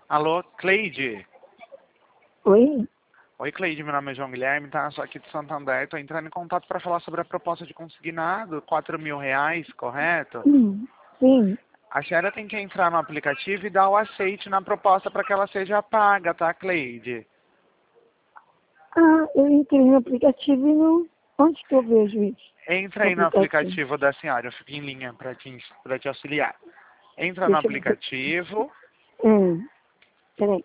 Alô, Cleide? Oi? Oi, Cleide, meu nome é João Guilherme, tá? Sou aqui de Santander. Estou entrando em contato para falar sobre a proposta de consignado, R$ 4.000, correto? Sim. A senhora tem que entrar no aplicativo e dar o aceite na proposta para que ela seja paga, tá, Cleide? Ah, eu entrei no aplicativo e não... Onde que eu vejo isso? Entra No aí no aplicativo. aplicativo da senhora, eu fico em linha para te auxiliar. Entra no Deixa eu ver. aplicativo. Peraí.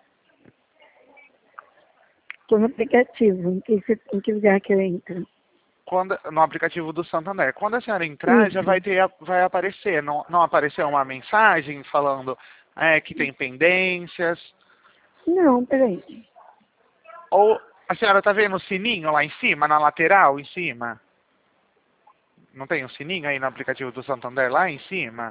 Estou no aplicativo. Em que lugar que eu entro? No aplicativo do Santander. Quando a senhora entrar, já Isso. vai aparecer. Não apareceu uma mensagem falando que tem pendências? Não, peraí. Ou a senhora tá vendo o sininho lá em cima, na lateral, em cima? Não tem um sininho aí no aplicativo do Santander lá em cima?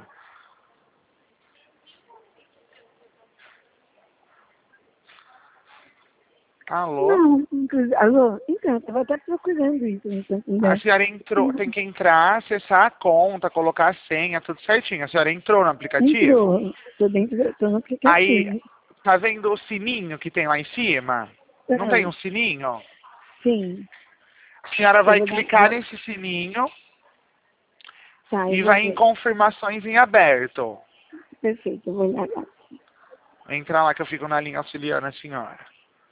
Alô? Não, alô? Então, eu estava até procurando isso no A Santander. senhora entrou, tem que entrar, acessar a conta, colocar a senha, tudo certinho. A senhora entrou no aplicativo? Entrou. Estou no Aí, aplicativo. tá vendo o sininho que tem lá em cima? Não tem Ah, um sininho? sim. A senhora Eu vai clicar nesse sininho Tá, eu e vou vai em ver. confirmações em aberto. Perfeito, eu vou olhar lá. Entra lá que eu fico na linha auxiliando a senhora.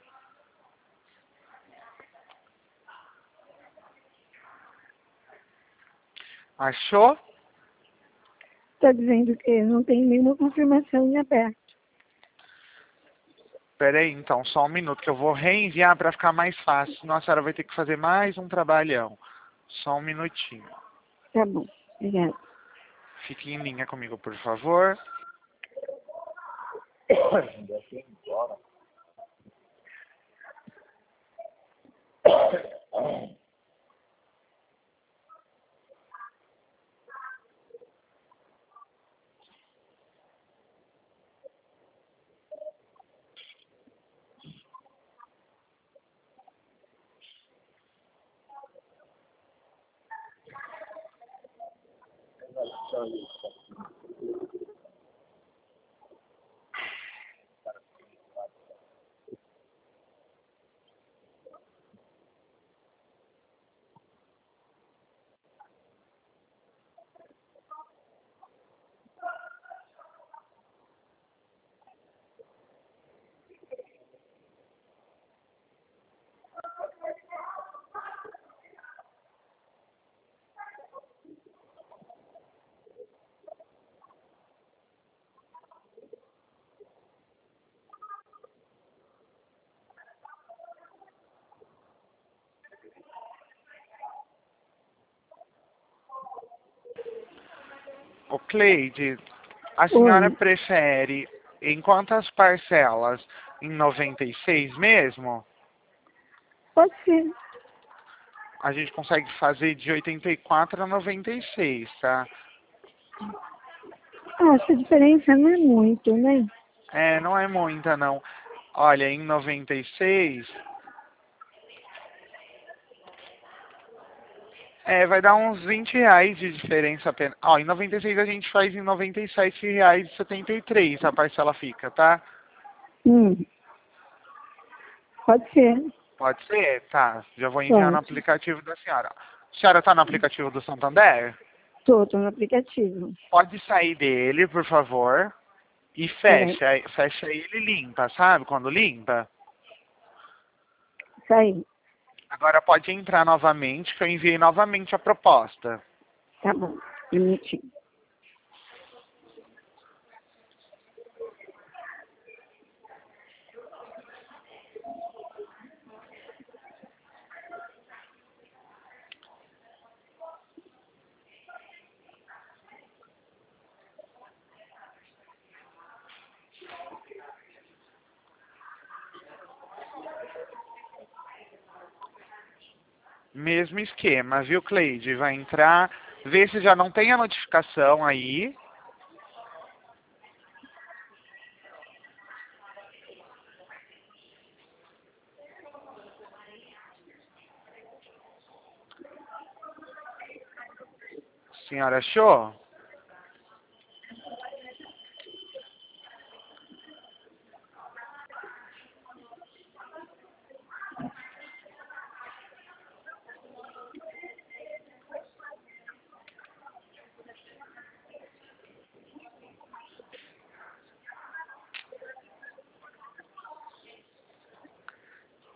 Achou? Está dizendo que não tem nenhuma confirmação em aberto. Pera aí, então, só um minuto que eu vou reenviar para ficar mais fácil. Senão a senhora vai ter que fazer mais um trabalhão. Só um minutinho. Tá bom, obrigada. Fique em linha comigo, por favor. Ô, Cleide, a senhora Oi, prefere em quantas parcelas? Em 96 mesmo? pode ser. A gente consegue fazer de 84 a 96, tá? Ah, essa diferença não é muito, né? É, não é muita não. Olha, em 96, vai dar uns R$ 20 de diferença apenas. Ó, em 96 a gente faz em R$ 97,73 a parcela fica, tá? Hum, pode ser, Pode ser? Tá. Já vou enviar no pode. aplicativo da senhora. A senhora tá no aplicativo do Santander? Tô no aplicativo. Pode sair dele, por favor, e Peraí, fecha ele e limpa, sabe? Quando limpa. saí. Agora pode entrar novamente, que eu enviei novamente a proposta. Tá bom, um minutinho. Mesmo esquema, viu, Cleide? Vai entrar, vê se já não tem a notificação aí. Senhora achou?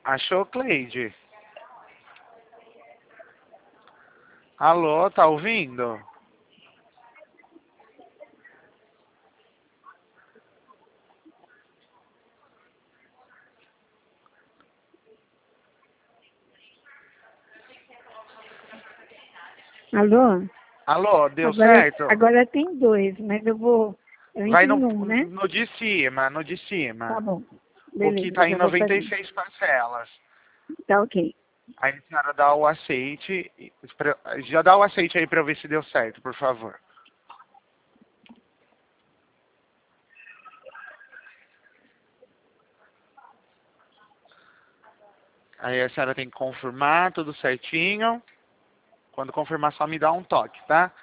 Achou, Cleide? Alô, tá ouvindo? Alô? Alô, deu Agora, certo? agora tem dois, mas eu Vai entro no, em um, né? no de cima, no de Tá cima. bom. O que Beleza, tá em já vou fazer. 96 parcelas. Tá ok. Aí a senhora dá o aceite. Já dá o aceite aí pra eu ver se deu certo, por favor. Aí a senhora tem que confirmar tudo certinho. Quando confirmar, só me dá um toque, tá?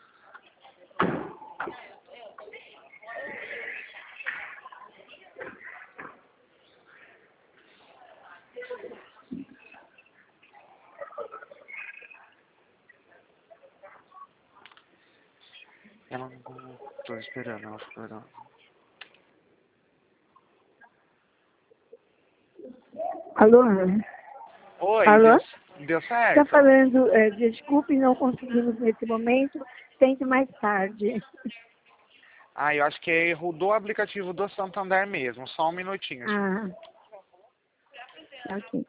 Ela não... Tô esperando, ela ficou esperando. Alô? Oi, Alô? deu Tá certo? falando, desculpe, não conseguimos nesse momento, tente mais tarde. Ah, eu acho que é erro do aplicativo do Santander mesmo. Só um minutinho. Ah, ok.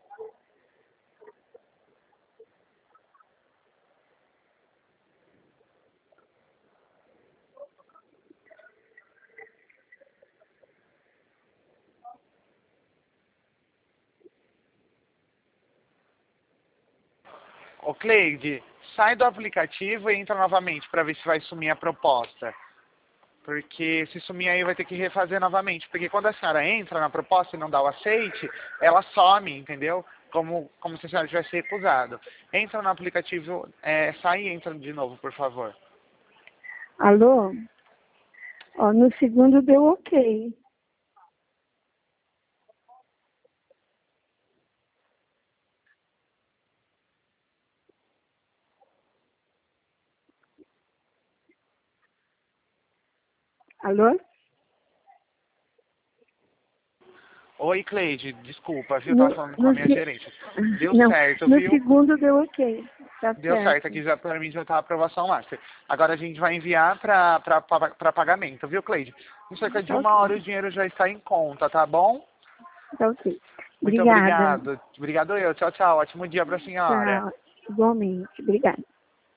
Ô, Cleide, sai do aplicativo e entra novamente para ver se vai sumir a proposta. Porque se sumir aí vai ter que refazer novamente. Porque quando a senhora entra na proposta e não dá o aceite, ela some, entendeu? Como se a senhora tivesse recusado. Entra no aplicativo, sai e entra de novo, por favor. Alô? Ó, no segundo deu ok. Alô? Oi, Cleide, desculpa, viu? No, Tava falando com a no, minha gerente. Deu não, certo, no viu? segundo deu ok. Tá Deu certo, certo. aqui já para mim já tá a aprovação master. Agora a gente vai enviar para pagamento, viu, Cleide? Em cerca de Tá uma hora ok. o dinheiro já está em conta, tá bom? Tá ok. Muito Obrigada. obrigado. Obrigado eu. Tchau, tchau. Ótimo dia para a senhora. Tchau. Igualmente. Obrigada.